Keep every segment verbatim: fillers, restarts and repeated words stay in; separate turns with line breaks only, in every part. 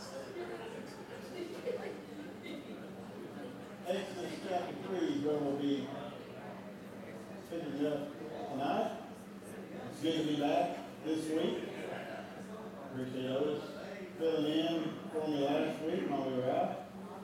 Exodus chapter three is where we'll be picking up tonight. It's good to be back this week. Appreciate Otis filling in for me last week while we were out.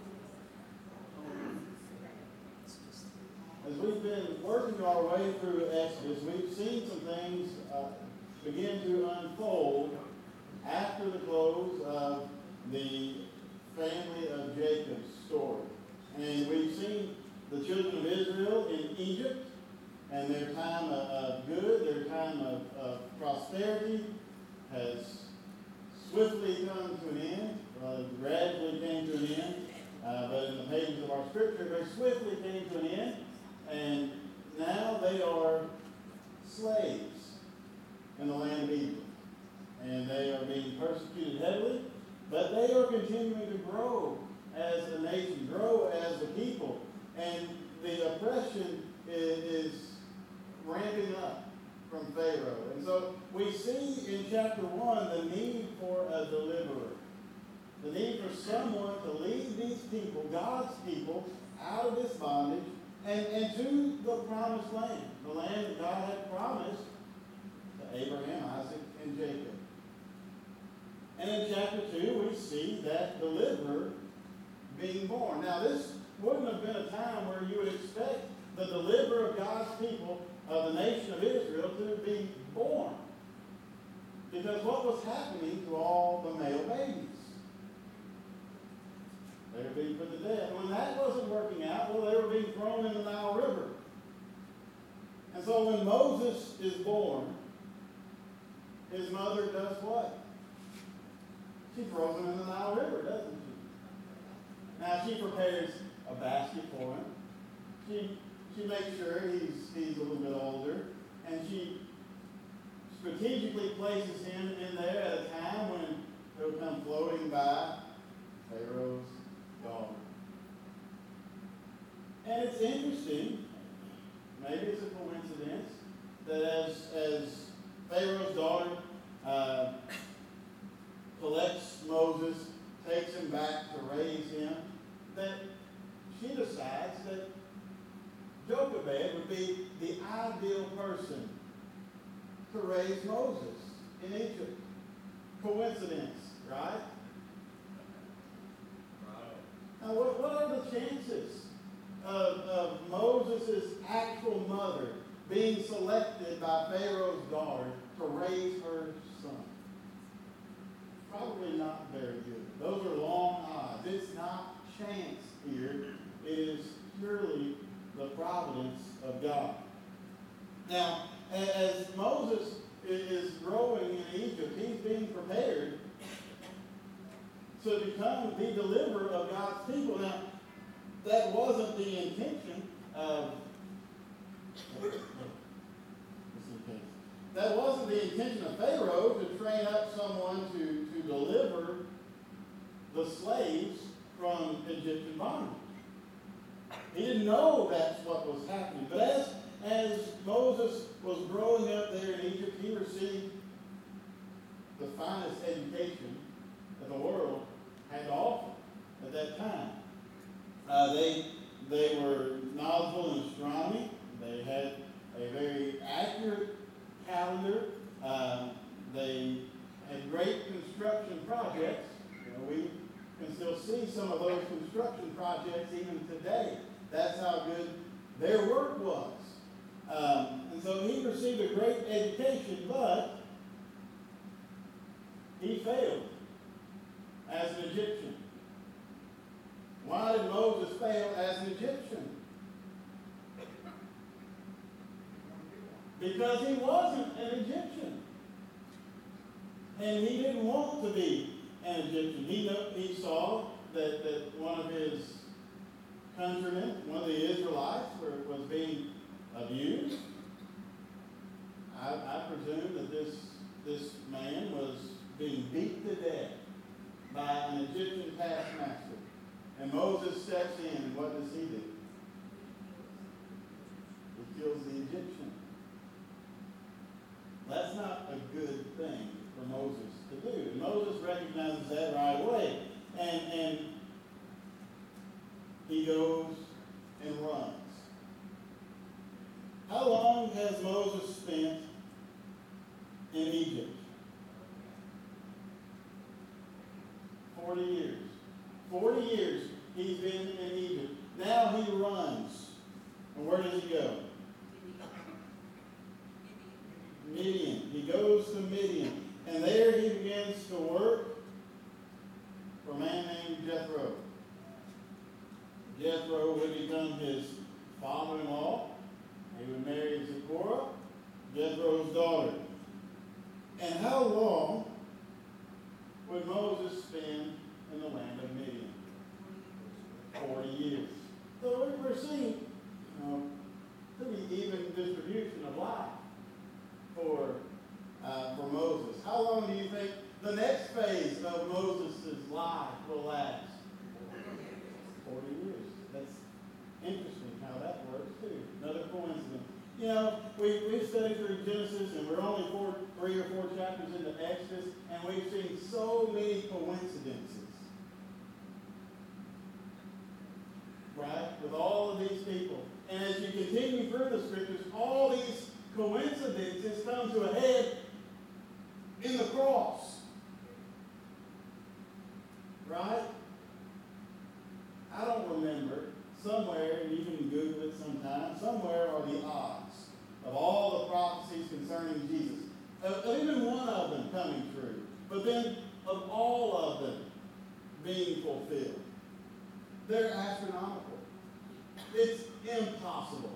As we've been working our way through Exodus, we've seen some things uh, begin to unfold after the close of the family of Jacob's story. And we've seen the children of Israel in Egypt and their time of, of good, their time of, of prosperity has swiftly come to an end, uh, gradually came to an end, uh, but in the pages of our scripture, very swiftly came to an end, and now they are slaves in the land of Egypt. And they are being persecuted heavily, but they are continuing to grow as a nation, grow as a people. And the oppression is, is ramping up from Pharaoh. And so we see in chapter one the need for a deliverer. The need for someone to lead these people, God's people, out of this bondage and, and to the promised land, the land that God had promised to Abraham, Isaac, and Jacob. And in chapter two, we see that deliverer being born. Now, this wouldn't have been a time where you would expect the deliverer of God's people, of the nation of Israel, to be born. Because what was happening to all the male babies? They were being put to death. When that wasn't working out, well, they were being thrown in the Nile River. And so when Moses is born, his mother does what? She throws him in the Nile River, doesn't she? Now, she prepares a basket for him. She, she makes sure he's, he's a little bit older. And she strategically places him in there at a time when he'll come floating by Pharaoh's daughter. And it's interesting, maybe it's a coincidence, that as, as Pharaoh's daughter uh, collects Moses, takes him back to raise him, that she decides that Jochebed would be the ideal person to raise Moses in Egypt. Coincidence, right? Now, what, what are the chances of, of Moses' actual mother being selected by Pharaoh's daughter to raise her son? Probably not very good. Those are long odds. It's not chance here. It is purely the providence of God. Now, as Moses is growing in Egypt, he's being prepared to become the deliverer of God's people. Now, that wasn't the intention of that wasn't the intention of Pharaoh to train up someone to, to deliver the slaves from Egyptian bondage. He didn't know that's what was happening. But as, as Moses was growing up there in Egypt, he received the finest education that the world had to offer at that time. Uh, they, they were knowledgeable in astronomy. They had a very accurate calendar. Uh, they had great construction projects. You know, we can still see some of those construction projects even today. That's how good their work was. Um, and so he received a great education, but he failed as an Egyptian. Why did Moses fail as an Egyptian? Because he wasn't an Egyptian. And he didn't want to be an Egyptian. He, know, he saw that, that one of his countrymen, one of the Israelites, were, was being abused. I, I presume that this, this man was being beat to death by an Egyptian taskmaster. And Moses steps in, and what does he do? He kills the Egyptian. That's not a good thing for Moses to do. And Moses recognizes that right away. And, and he goes and runs. How long has Moses spent in Egypt? Forty years. Forty years he's been in Egypt. Now he runs. And where does he go? Midian. He goes to Midian. And there he begins to work for a man named Jethro. Jethro would become his father-in-law. He would marry Zipporah, Jethro's daughter. And how long would Moses spend in the land of Midian? Forty years. So we're seeing, you know, pretty even distribution of life for uh, for Moses. How long do you think the next phase of Moses' life will last? Forty years. That's interesting how that works too. Another coincidence. You know, we, we've studied through Genesis, and we're only four, three or four chapters into Exodus, and we've seen so many coincidences. Right? With all of these people. And as you continue through the scriptures, all these coincidences come to a head in the cross. Right? I don't remember. Somewhere, and you can Google it sometime, somewhere are the odds of all the prophecies concerning Jesus. Of, of even one of them coming true. But then of all of them being fulfilled. They're astronomical. It's impossible.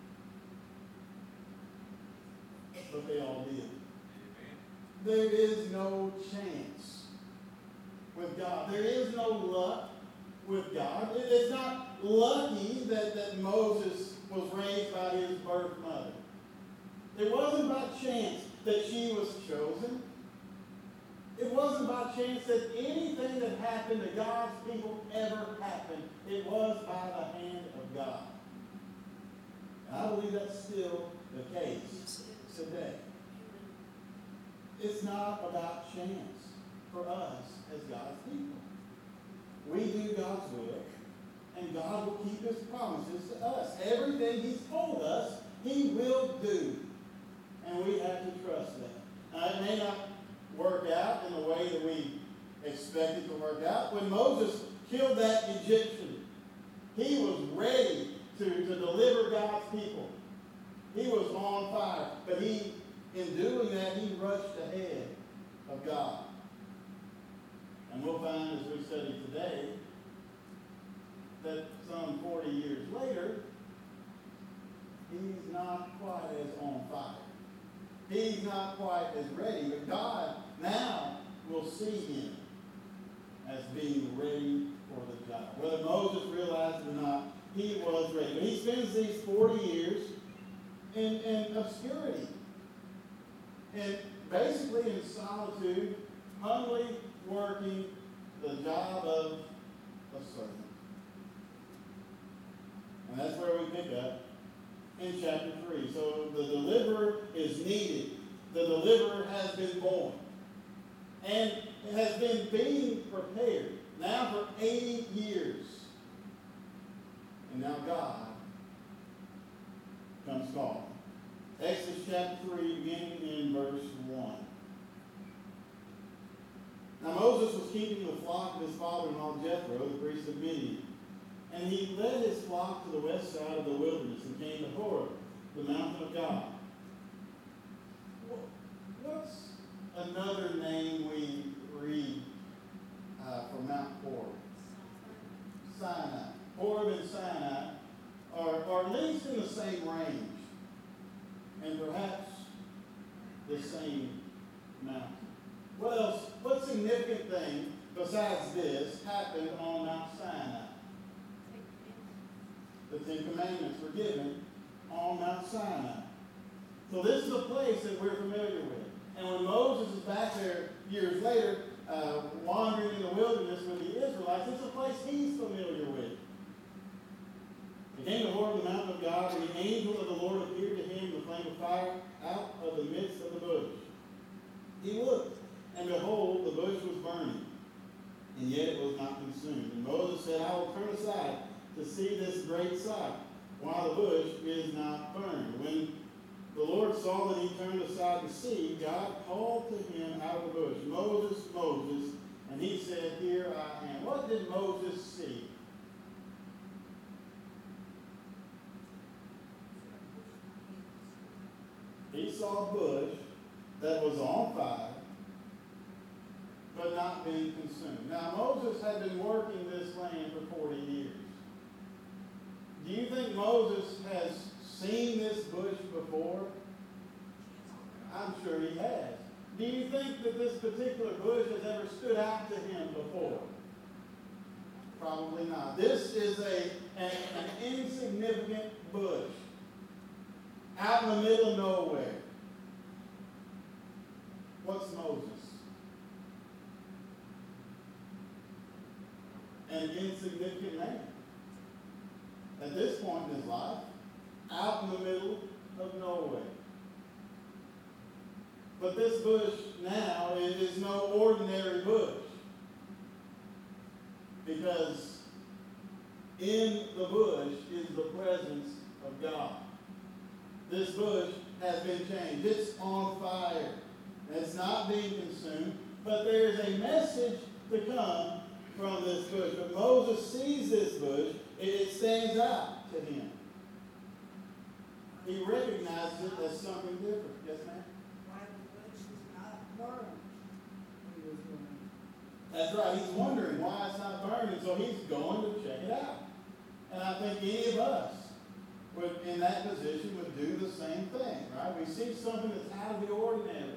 But they all did. There is no chance with God. There is no luck with God. It is not lucky that, that Moses was raised by his birth mother. It wasn't by chance that she was chosen. It wasn't by chance that anything that happened to God's people ever happened. It was by the hand of God. And I believe that's still the case today. It's not about chance for us as God's people. We do God's will, and God will keep his promises to us. Everything he's told us, he will do. And we have to trust that. Now, it may not work out in the way that we expect it to work out. When Moses killed that Egyptian, he was ready to, to deliver God's people. He was on fire. But he, in doing that, he rushed ahead of God. And we'll find as we study today that some forty years later, he's not quite as on fire. He's not quite as ready, but God now will see him as being ready for the job. Whether Moses realized it or not, he was ready. But he spends these forty years in, in obscurity. And basically in solitude, humbly working the job of a servant. And that's where we pick up in chapter three. So the deliverer is needed. The deliverer has been born. And it has been being prepared now for eighty years. And now God comes calling. Exodus chapter three, beginning in verse one. Now Moses was keeping the flock of his father-in-law Jethro, the priest of Midian. And he led his flock to the west side of the wilderness and came to Horeb, the mountain of God. What's another name we read uh, for Mount Horeb? Sinai. Horeb and Sinai are, are at least in the same range, and perhaps the same mountain. What else? What significant thing besides this happened on Mount Sinai? The Ten Commandments were given on Mount Sinai. So this is a place that we're familiar with. And when Moses is back there years later, uh, wandering in the wilderness with the Israelites, it's a place he's familiar with. He came to Horeb, the mountain of God, and the angel of the Lord appeared to him in the flame of fire out of the midst of the bush. He looked, and behold, the bush was burning. and yet it was not consumed. And Moses said, I will turn aside to see this great sight, while the bush is not burned. When the Lord saw that he turned aside to see, God called to him out of the bush, Moses, Moses, and he said, Here I am. What did Moses see? He saw a bush that was on fire, but not being consumed. Now, Moses had been working this land for forty years. Do you think Moses has seen this bush before? I'm sure he has. Do you think that this particular bush has ever stood out to him before? Probably not. This is a, an, an insignificant bush out in the middle of nowhere. What's Moses? An insignificant man. At this point in his life, out in the middle of nowhere. But this bush now is no ordinary bush. Because in the bush is the presence of God. This bush has been changed. It's on fire. It's not being consumed. But there is a message to come from this bush. But Moses sees this bush. It stands out to him. He recognizes it as something different. Yes, ma'am?
Why the bush is not burned? He was wondering.
That's right. He's wondering why it's not burning, so he's going to check it out. And I think any of us would, in that position, would do the same thing, right? We see something that's out of the ordinary.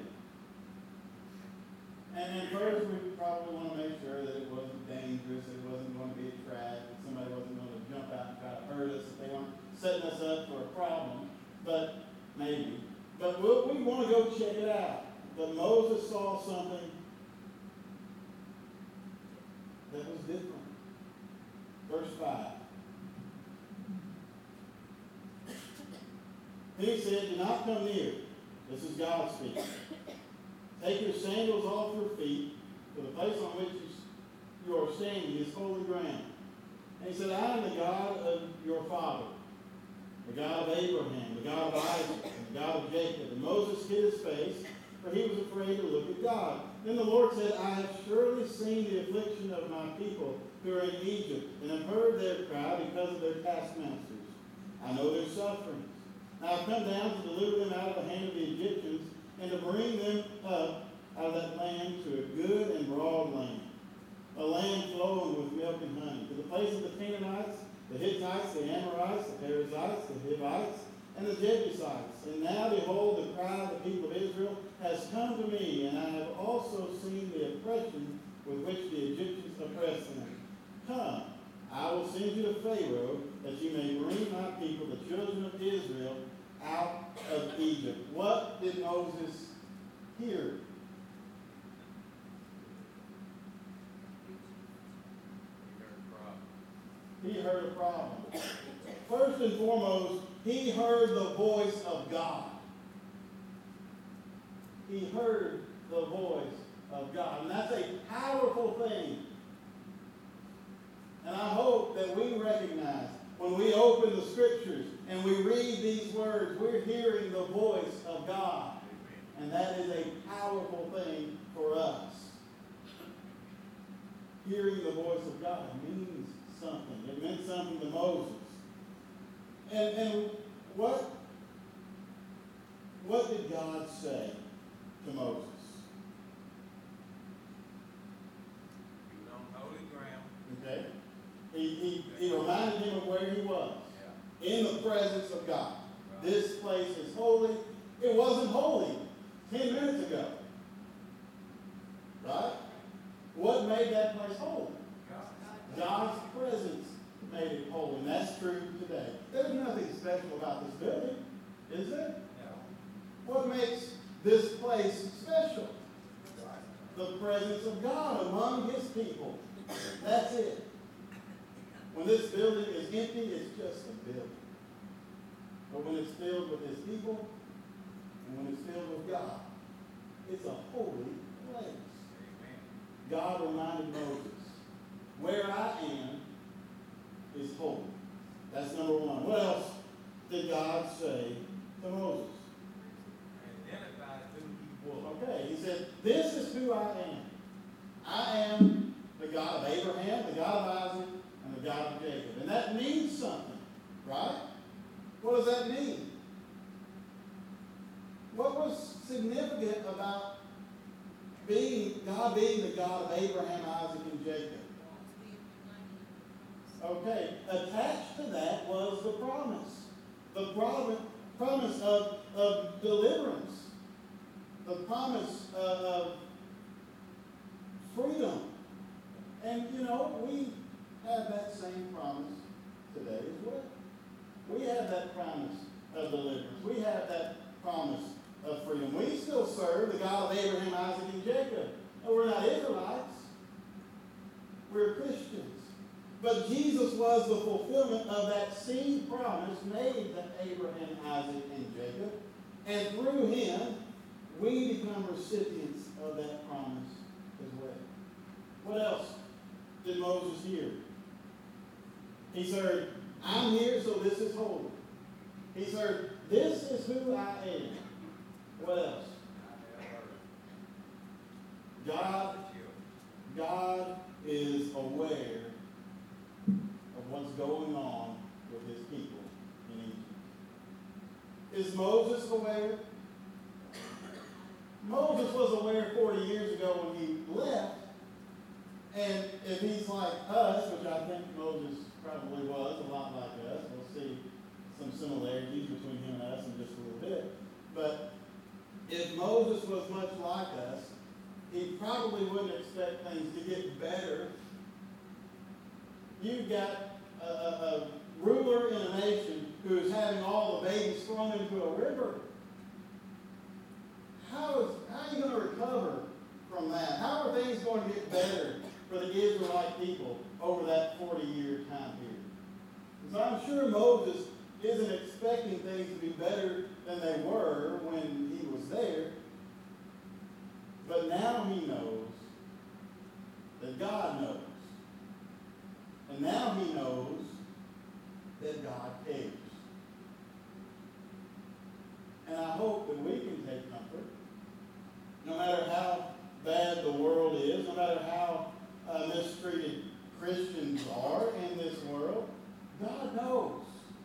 And at first, we probably want to make sure that it wasn't dangerous, it wasn't going to be a trap, that somebody wasn't going to jump out and try to hurt us, that they weren't setting us up for a problem. But maybe. But we'll, we want to go check it out. But Moses saw something that was different. Verse five. He said, do not come near. This is God speaking. Take your sandals off your feet, for the place on which you, you are standing is holy ground. And he said, I am the God of your father, the God of Abraham, the God of Isaac, and the God of Jacob. And Moses hid his face, for he was afraid to look at God. Then the Lord said, I have surely seen the affliction of my people who are in Egypt, and have heard their cry because of their taskmasters. I know their sufferings. I have come down to deliver them out of the hand of the Egyptians, and to bring them up out of that land to a good and broad land, a land flowing with milk and honey, to the place of the Canaanites, the Hittites, the Amorites, the Perizzites, the Hivites, and the Jebusites. And now, behold, the cry of the people of Israel has come to me, and I have also seen the oppression with which the Egyptians oppress them. Come, I will send you to Pharaoh, that you may bring my people, the children of Israel, out of Egypt. What did Moses hear? He heard a problem. First and foremost, he heard the voice of God. He heard the voice of God. And that's a powerful thing. And I hope that we recognize when we open the scriptures and we read these words, we're hearing the voice of God. And that is a powerful thing for us. Hearing the voice of God means something. It meant something to Moses. And, and what, what did God say to Moses?
He was on holy ground.
Okay? He, he, he reminded him of where he was.
Yeah.
In the presence of God.
Right.
This place is holy. It wasn't holy ten minutes ago. Right? What made that place holy?
God.
God's presence made it holy. And that's true today. There's nothing special about this building, is there?
No.
What makes this place special?
Right.
The presence of God among his people. That's it. When this building is empty, it's just a building. But when it's filled with his people, and when it's filled with God, it's a holy place.
Amen.
God reminded Moses where I am is holy. That's number one. What else did God say to Moses?
Identified who he was.
Okay, he said, this is who I am. I am the God of Abraham, the God of Isaac, and the God of Jacob. And that means something, right? What does that mean? What was significant about being God being the God of Abraham, Isaac, and Jacob? Okay, attached to that was the promise. The promise, promise of, of deliverance. The promise of, of freedom. And, you know, we have that same promise today as well. We have that promise of deliverance. We have that promise of freedom. We still serve the God of Abraham, Isaac, and Jacob. And we're not Israelites. We're Christians. But Jesus was the fulfillment of that seed promise made to Abraham, Isaac, and Jacob. And through him, we become recipients of that promise as well. What else did Moses hear? He's heard, I'm here, so this is holy. He's heard, this is who I am. What else? God, God is aware of what's going on with his people in Egypt. Is Moses aware? Moses was aware forty years ago when he left. And if he's like us, which I think Moses probably was, a lot like us, we'll see some similarities between him and us in just a little bit. But if Moses was much like us, he probably wouldn't expect things to get better. You've got a, a, a ruler in a nation who is having all the babies thrown into a river. How is how are you going to recover from that? How are things going to get better for the Israelite people over that forty-year time period? So I'm sure Moses isn't expecting things to be better than they were when he was there. But now he knows that God knows. And now he knows that God cares. And I hope that we can take comfort. No matter how bad the world is, no matter how uh, mistreated Christians are in this world, God knows.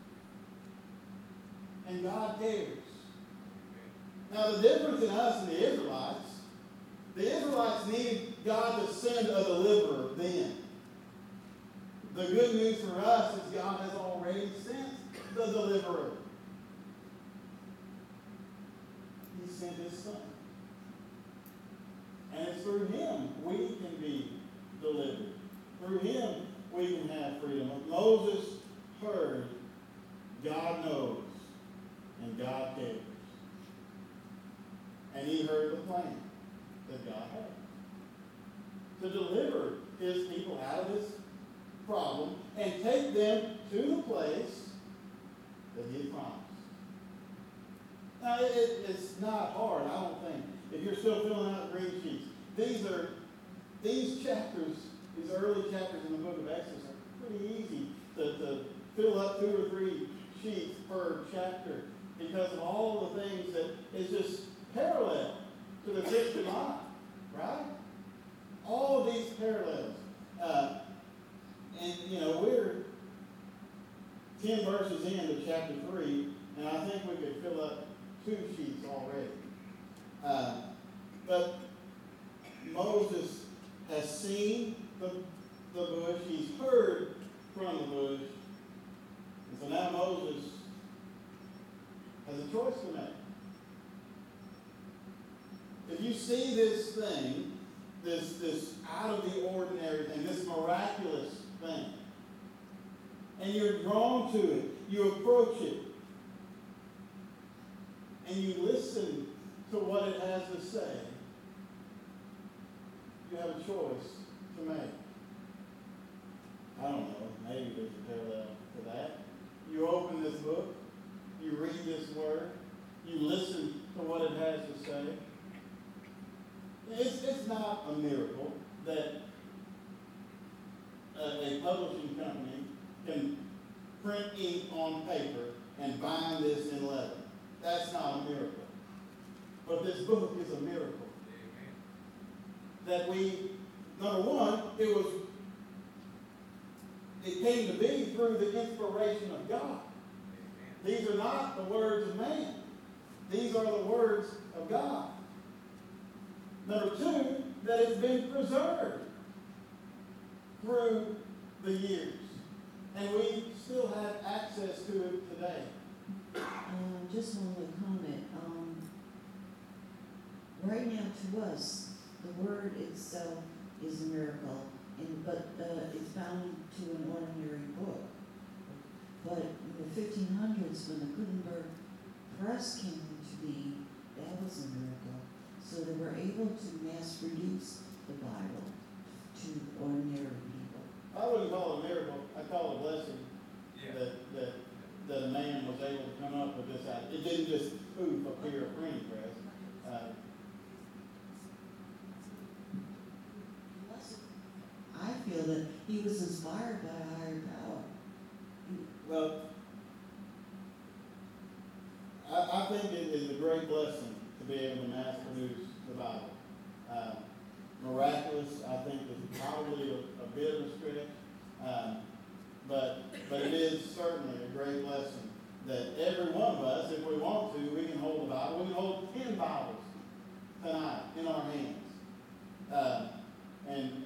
And God cares. Now the difference in us and the Israelites, the Israelites needed God to send a deliverer then. The good news for us is God has already sent the deliverer. He sent his son. And it's through him we can be delivered. Through him we can have freedom. Moses heard, God knows, and God cares. And he heard the plan that God had to deliver his people out of this problem and take them to the place that he had promised. Now, it, it, it's not hard, I don't think, if you're still filling out green sheets. These are, these chapters, these early chapters in the book of Exodus are pretty easy to, to fill up two or three sheets per chapter because of all the things that is just parallel to the Christian life, right? All of these parallels. Uh, and, you know, we're ten verses into chapter three, and I think we could fill up two sheets already. Uh, but Moses has seen the, the bush. He's heard from the bush. And so now Moses has a choice to make. If you see this thing, this, this out of the ordinary thing, this miraculous thing, and you're drawn to it, you approach it, and you listen to what it has to say, you have a choice to make. I don't know, maybe there's a parallel to that. You open this book, you read this word, you listen to what it has to say. It's, it's not a miracle that a, a publishing company can print ink on paper and bind this in leather. That's not a miracle. But this book is a miracle.
Amen.
That we, number one, it was, it came to be through the inspiration of God.
Amen.
These are not the words of man. These are the words of God. Number two, that it's been preserved through the years. And we still have access to it today.
Um, just one little comment. Um, right now, to us, the word itself is a miracle, and but uh, it's bound to an ordinary book. But in the fifteen hundreds, when the Gutenberg press came into being, that was a miracle. So they were able to mass produce the Bible to ordinary people.
I wouldn't call it a miracle. I call it a blessing
Yeah.
that, that, that a man was able to come up with this idea. It didn't just poof appear a printing press. Uh,
I feel that he was inspired by a higher power.
well, I, I think it is a great blessing to be able to mass produce the Bible. Uh, miraculous, I think, is probably a, a bit of a stretch. Um, but, but it is certainly a great blessing that every one of us, if we want to, we can hold the Bible. We can hold ten Bibles tonight in our hands. Uh, and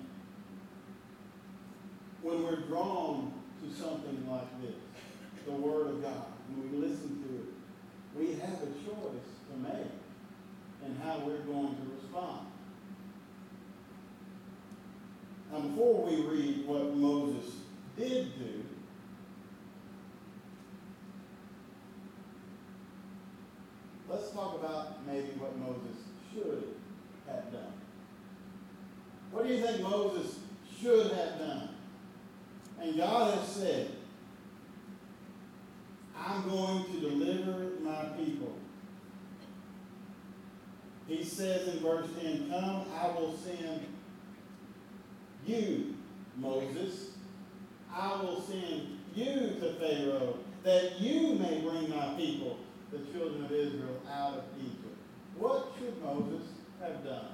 when we're drawn to something like this, the Word of God, when we listen to it, we have a choice to make in how we're going to respond. Now, before we read what Moses did do, let's talk about maybe what Moses should have done. What do you think Moses should have done? And God has said, I'm going to deliver my people. He says in verse ten, come, I will send you, Moses. I will send you to Pharaoh, that you may bring my people, the children of Israel, out of Egypt. What should Moses have done?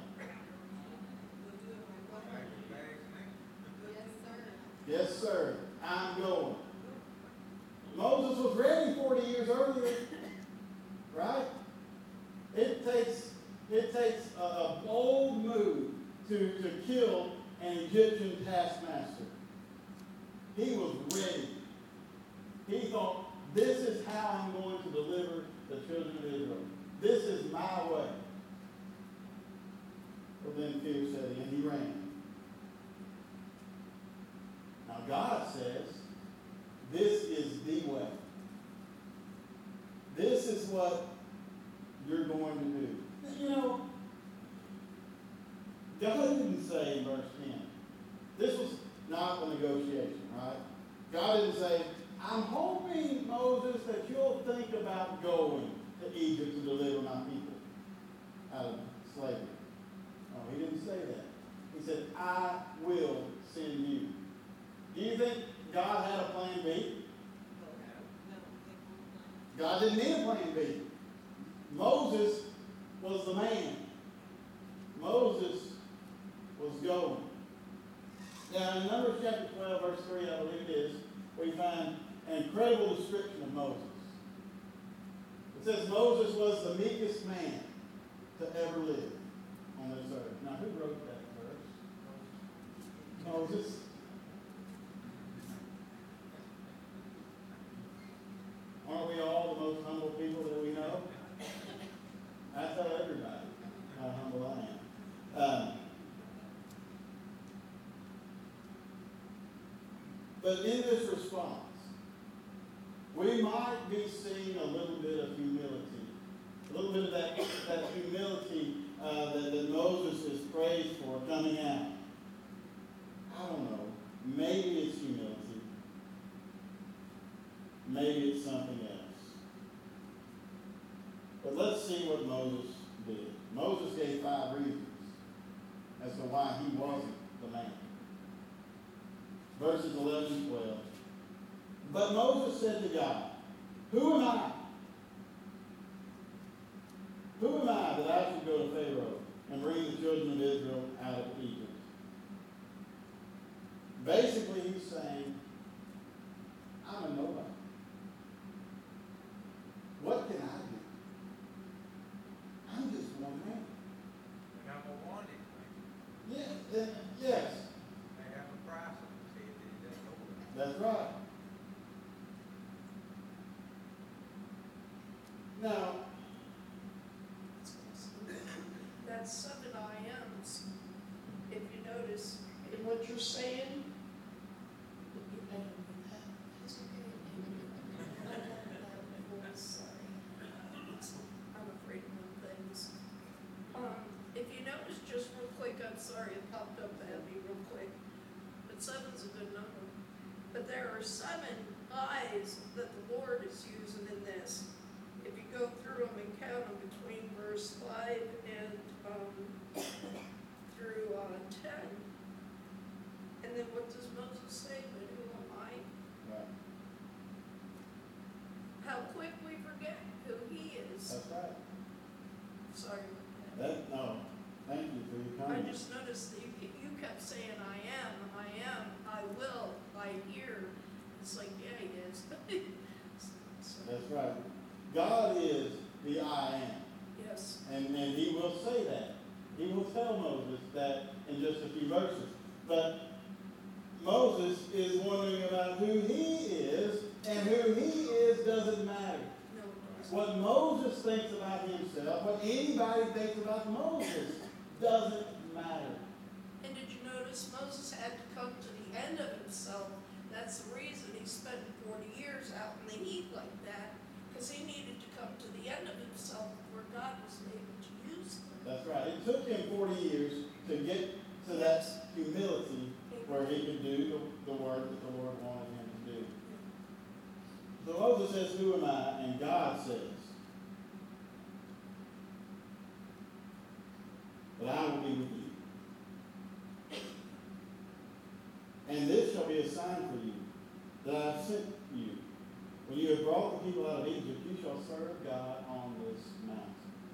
Yes, sir. I'm going. Moses was ready forty years earlier, right? It takes it takes a, a bold move to, to kill an Egyptian taskmaster. He was ready. He thought, this is how I'm going to deliver the children of Israel. This is my way. But then fear set in, he ran. Now God says, this is the way. This is what you're going to do. You know, God didn't say in verse ten, this was not a negotiation, right? God didn't say, I'm hoping, Moses, that you'll think about going to Egypt to deliver my people out of slavery. No, he didn't say that. He said, I will send you. Do you think God had a plan B? God didn't need a plan B. Moses was the man. Moses was going. Now, in Numbers chapter twelve, verse three, I believe it is, we find an incredible description of Moses. It says Moses was the meekest man to ever live on this earth. Now, who wrote that verse? Moses. Aren't we all the most humble people that we know? I tell everybody how humble I am. Um, but in this response, we might be seeing a little bit of humility, a little bit of that, that humility uh, that, that Moses is praised for coming out. I don't know. Maybe it's humility. Maybe it's something else. But let's see what Moses did. Moses gave five reasons as to why he wasn't the man. verses eleven and twelve. But Moses said to God, who am I? Who am I that I should go to Pharaoh and bring the children of Israel out of Egypt? Basically, he's saying, I'm a nobody. What can I do? I'm just one man.
And I'm a wanted man.
Yes, and- yes,
They have a price on his head that he doesn't know about.
that's right. Now,
That's seven I Ms. If you notice in what you're saying. Sorry. I'm afraid of them things. Um, if you notice just real quick, I'm sorry it popped up at me real quick, but seven's a good number. But there are seven eyes that the Lord is using in this. If you go through them and count them between verse five and um, through uh, ten, and then what does Moses say? But who am I?
right,
How quick we forget who He is.
that's right.
Sorry about that.
That, no, thank you for your
I
comment.
just noticed that you, you kept saying, I am, I am, I will, I hear. It's like, yeah, He is. So,
That's right. God is the I am.
yes.
And, and he will say that. He will tell Moses that in just a few verses. But Moses is wondering about who he is, and who he is doesn't matter.
No, it doesn't.
What Moses thinks about himself, what anybody thinks about Moses, doesn't matter.
And did you notice Moses had to come to the end of himself? That's the reason he spent forty years out in the heat like that, because he needed to come to the end of himself before God was able to use him.
That's right. It took him forty years to get to that humility where he could do the, the work that the Lord wanted him to do. So Moses says, who am I? And God says, but I will be with you. And this shall be a sign for you, that I have sent you. When you have brought the people out of Egypt, you shall serve God on this mountain.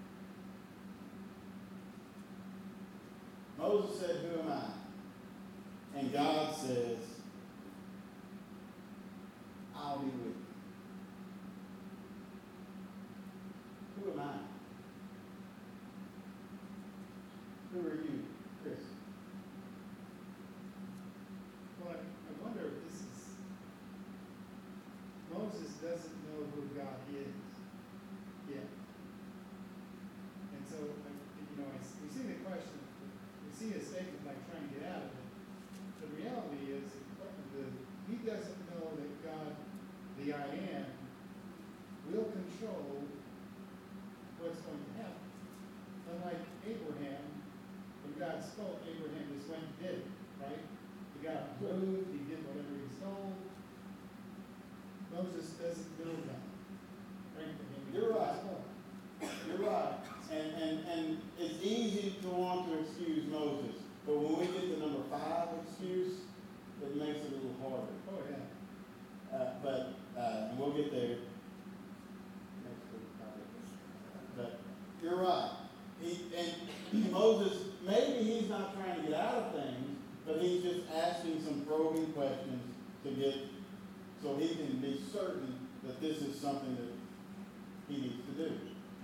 Moses said, who am I? And God says, I'll be with you. Who am I? Who are you, Chris?
Well, I I wonder if this is, Moses doesn't know who God is yet. And so, like, you know, I s- we see the question, we see a statement like trying to get out of it. The reality is, what the, he doesn't know that God, the I am, will control what's going to happen. Unlike Abraham, when God spoke, Abraham just went and did it, right? He got moved, he did whatever he was told. Moses doesn't know that. Frankly, I mean,
You're right.
God spoke.
You're right. And, and, and it's easy to want to excuse Moses. But when we get to number five excuse, it makes it a little harder.
Oh, yeah.
Uh, but, uh, and we'll get there next week probably. But you're right. He, and Moses, maybe he's not trying to get out of things, but he's just asking some probing questions to get, so he can be certain that this is something that he needs to do.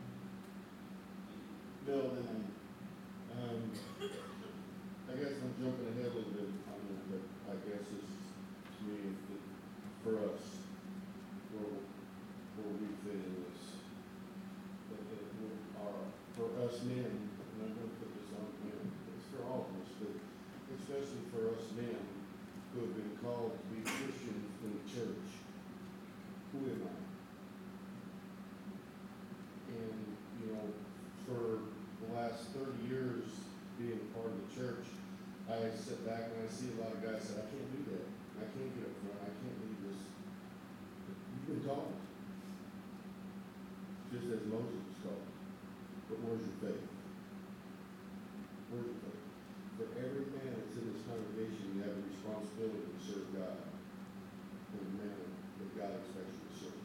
Build in him.
Um, I guess I'm jumping ahead a little bit, I mean, but I guess it's, to me, that for us, where, where we fit in this, that, that we are, for us men, and I'm gonna put this on men, it's for all of us, but especially for us men who have been called to be Christians in the church. Who am I? And, you know, for the last thirty years being part of the church, I sit back and I see a lot of guys say, I can't do that. I can't get up front. I can't lead this. You've been called. Just as Moses was called. But where's your faith? Where's your faith? For every man that's in this congregation, you have a responsibility to serve God in the manner that God expects you to serve.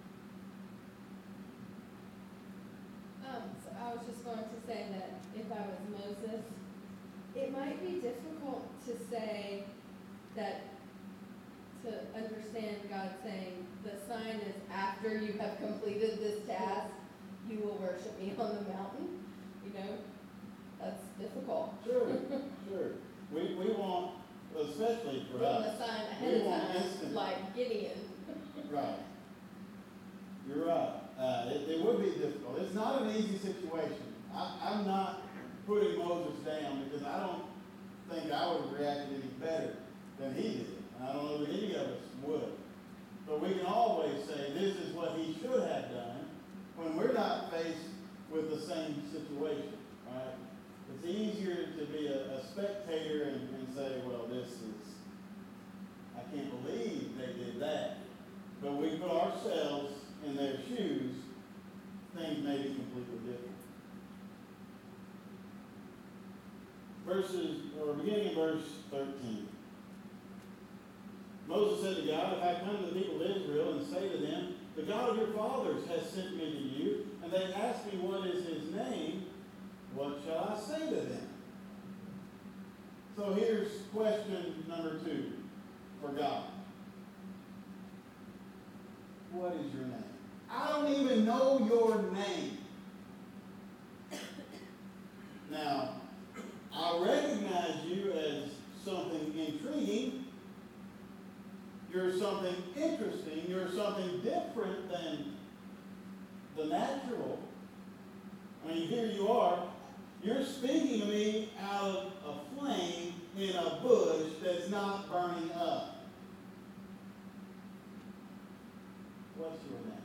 Um, so I was just going to say that if I was Moses, it might be difficult to say that, to understand God saying, the sign is after you have completed this task, you will worship me on the mountain, you know? That's difficult.
Sure, sure. We, we want, especially for
Put the
us,
sign
we
ahead of
want
time,
instant.
like Gideon.
Right. You're right. Uh, it, it would be difficult. It's not an easy situation. I, I'm not putting Moses down because I don't think I would have reacted any better than he did. And I don't know that any of us would. But we can always say this is what he should have done when we're not faced with the same situation, right? It's easier to be a, a spectator and, and say, well, this is, I can't believe they did that. But we put ourselves in their shoes, things may be completely different. Verses, or beginning in verse thirteen. Moses said to God, if I come to the people of Israel and say to them, the God of your fathers has sent me to you, and they ask me what is his name, what shall I say to them? So here's question number two for God. What is your name? I don't even know your name. Now, I recognize you as something intriguing. You're something interesting. You're something different than the natural. I mean, here you are. You're speaking to me out of a flame in a bush that's not burning up. What's your name?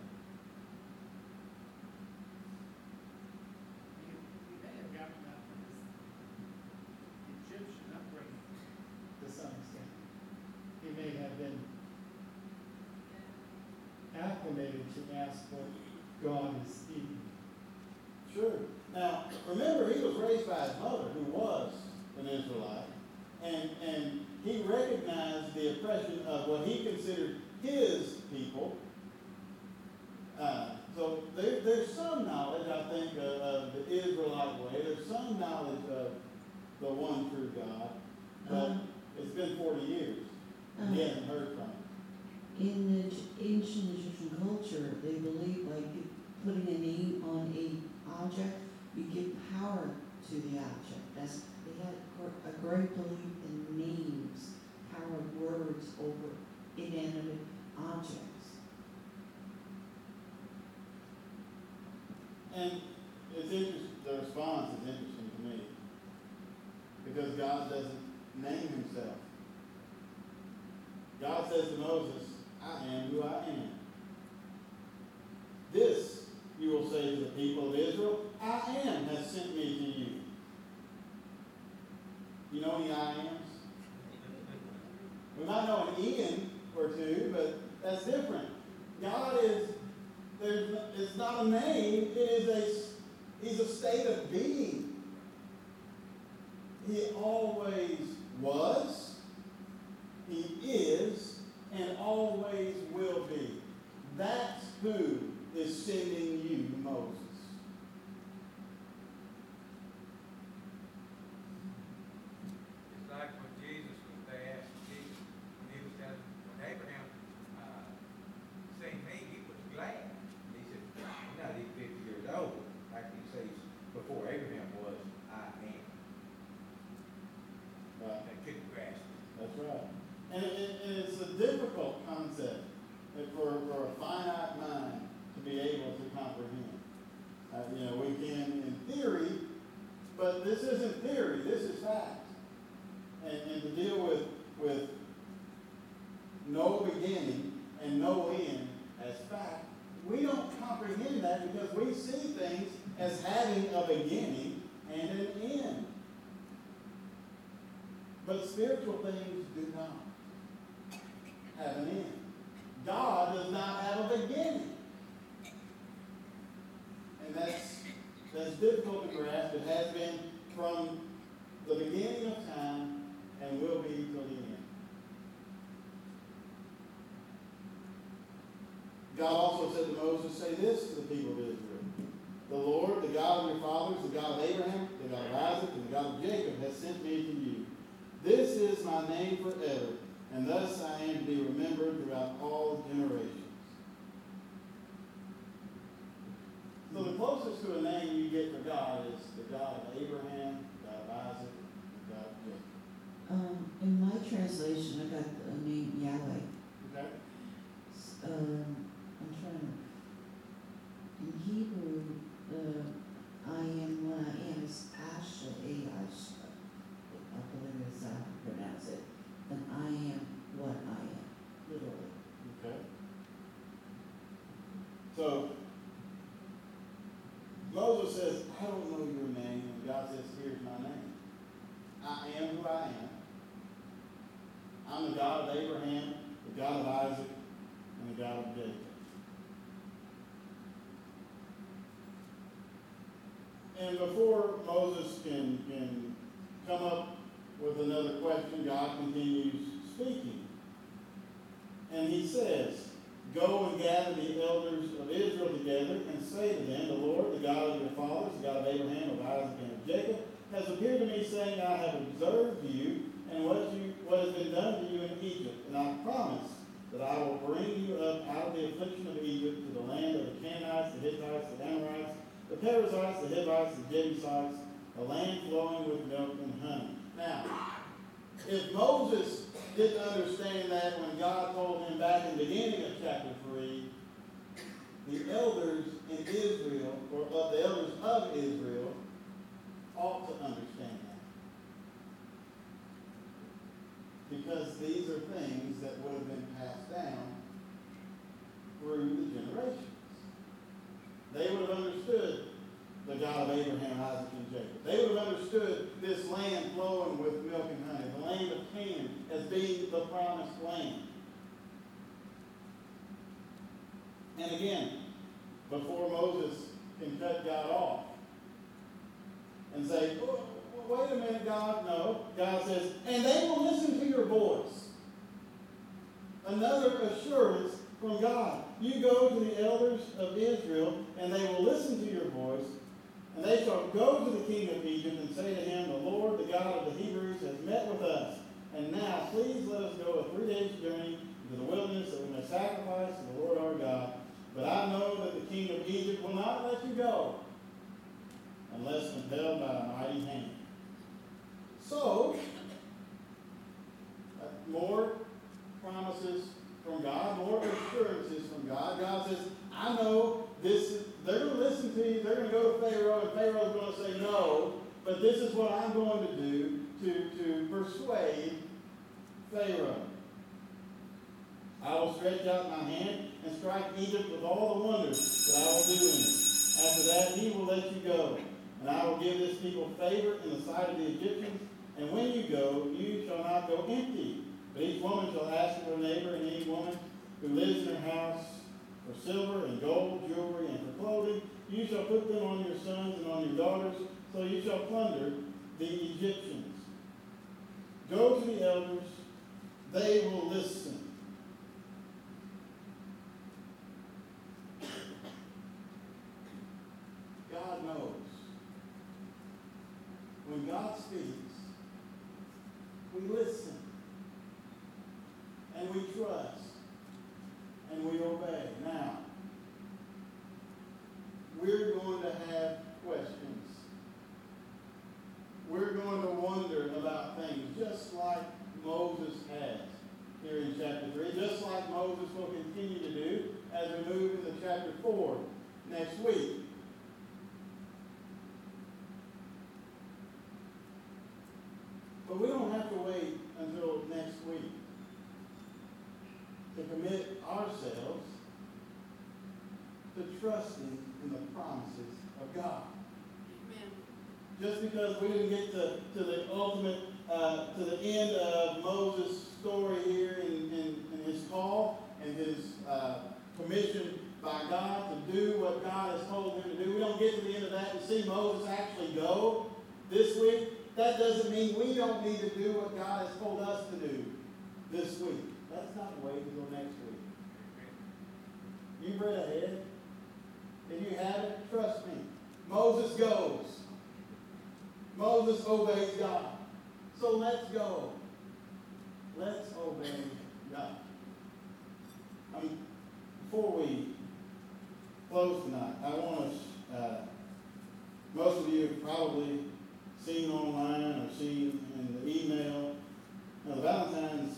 You, you may have gotten that from his Egyptian upbringing to some extent. He may have been acclimated to ask what God is speaking.
Sure. Now, remember, he was raised by his mother, who was an Israelite, and, and he recognized the oppression of what he considered his people. Uh, so there, there's some knowledge, I think, of, of the Israelite way. There's some knowledge of the one true God, but
Um,
it's been forty years, and he
uh,
hasn't heard from him.
In the Eg- ancient Egyptian culture, they believe like putting a name on a object, you give power to the object. That's, they had gr- a great belief in names, power of words over inanimate objects.
And it's interesting, the response is interesting to me, because God doesn't name himself. God says to Moses, I am who I am. This you will say to the people of Israel, I am has sent me to you. You know any I ams? We might know an Ian or two, but that's different. God is, there's, it's not a name, it is a, he's a state of being. He always was, he is, and always will be. That's who is sending you, Moses.
It's like when Jesus, when they asked Jesus, when he was telling, when Abraham, uh, seen me, he was glad. He said, I'm not even fifty years old. Like he says, before Abraham was, I am.
Right.
They couldn't grasp it.
That's right. And, it, and it's a difficult concept for, for a finite mind to be able to comprehend. Uh, you know, we can in theory, but this isn't theory, this is fact. And, and to deal with, with no beginning and no end as fact, we don't comprehend that because we see things as having a beginning and an end. But spiritual things do not have an end. God does not have a beginning. And that's, that's difficult to grasp. It has been from the beginning of time and will be till the end. God also said to Moses, say this to the people of Israel. The Lord, the God of your fathers, the God of Abraham, the God of Isaac, and the God of Jacob has sent me to you. This is my name forever, and thus I am to be remembered throughout all generations. So the closest to a name you get for God is the God of Abraham, the God of Isaac, the God of Jacob.
Um, in my translation, I got the name Yahweh.
Okay?
Um, I'm trying to, in Hebrew, uh, I am what I am is Asha, A-Asha. I believe that's how I pronounce it. And I am what I am, literally.
Okay. So, Moses says, I don't know your name, and God says, here's my name. I am who I am. I'm the God of Abraham, the God of Isaac, and the God of Jacob. And before Moses can, can come up with another question, God continues speaking. And he says, go and gather the elders of Israel together and say to them, the Lord, the God of your fathers, the God of Abraham, of Isaac, and of Jacob, has appeared to me, saying, I have observed you and what, you, what has been done to you in Egypt. And I promise that I will bring you up out of the affliction of Egypt to the land of the Canaanites, the Hittites, the Amorites, the Perizzites, the Hivites, the Jebusites, a land flowing with milk and honey. Now, if Moses didn't understand that when God told him back in the beginning of chapter three, the elders in Israel, or of the elders of Israel, ought to understand that. Because these are things that would have been passed down through the generations. They would have understood the God of Abraham, Isaac, and Jacob. They would have understood this land flowing with milk and honey, the land of Canaan as being the promised land. And again, before Moses can cut God off and say, wait a minute, God, no. God says, and they will listen to your voice. Another assurance from God. You go to the elders of Israel, and they will listen to your voice, and they shall go to the king of Egypt and say to him, the Lord, the God of the Hebrews, has met with us. And now, please let us go a three days journey into the wilderness that we may sacrifice to the Lord our God. But I know that the king of Egypt will not let you go unless compelled by a mighty hand. So, uh, more promises from God, more assurances from God. God says, I know this is, they're going to listen to you, they're going to go to Pharaoh, and Pharaoh's going to say no, but this is what I'm going to do to, to persuade Pharaoh. I will stretch out my hand and strike Egypt with all the wonders that I will do in it. After that, he will let you go, and I will give this people favor in the sight of the Egyptians, and when you go, you shall not go empty. But each woman shall ask for her neighbor, and any woman who lives in her house for silver and gold, jewelry, and for clothing, you shall put them on your sons and on your daughters, so you shall plunder the Egyptians. Go to the elders, they will listen. God knows. When God speaks, we listen. And we trust. And we obey. Now, we're going to have questions. We're going to wonder about things, just like Moses has here in chapter three, just like Moses will continue to do as we move into chapter four next week. But we don't have to wait until next week to commit ourselves to trusting in the promises of God.
Amen.
Just because we didn't get to, to the ultimate, uh, to the end of Moses' story here in, in, in his call and his uh, commission by God to do what God has told him to do. We don't get to the end of that and see Moses actually go this week. That doesn't mean we don't need to do what God has told us to do this week. Let's not wait until next week. You've read ahead. If you haven't, trust me. Moses goes. Moses obeys God. So let's go. Let's obey God. I mean, before we close tonight, I want us, uh, most of you have probably seen online or seen in the email. Now, the Valentines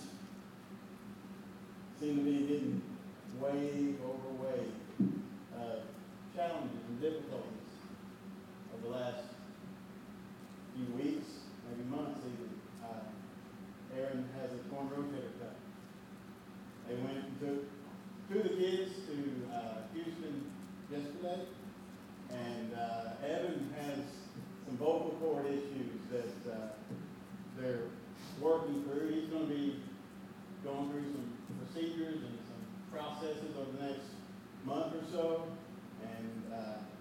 seem to be getting way over way uh, challenges and difficulties over the last few weeks, maybe months even. Uh, Aaron has a torn rotator cuff. They went and took two of the kids to uh, Houston yesterday, and uh, Evan has some vocal cord issues that uh, they're working through. He's going to be going through some procedures and some processes over the next month or so, and uh,